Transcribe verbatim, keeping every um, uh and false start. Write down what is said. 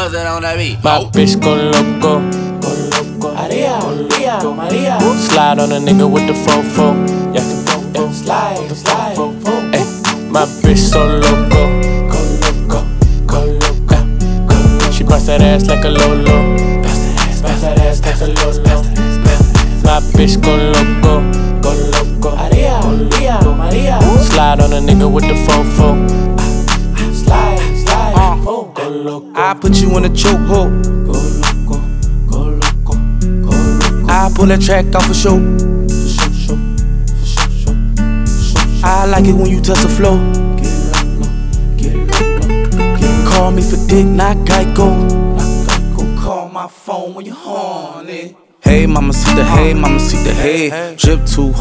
No se on that beat. My bitch go loco. Maria, Maria, Maria. Slide on a nigga with the fofo. Yeah, yeah. Slide, slide, boom. Ay, my bitch so loco. Go loco, go loco, go loco. She bust that ass like a Lolo. Bust that ass, bust that ass like a Lolo. My bitch go loco. Go loco. Maria, Maria, Maria. Slide on a nigga with the fofo. Slide, slide, boom. Go loco. I put you in a chokehold. Go loco, go loco, go loco. I pull that track off for show. For show, show, for show, show, for show, show. I like it when you touch the floor. Get loco, get loco, get Call me for dick, not Geico. loco. Call my phone when you're horny. Hey, mama, see the hey, mama, see the hey. Drip too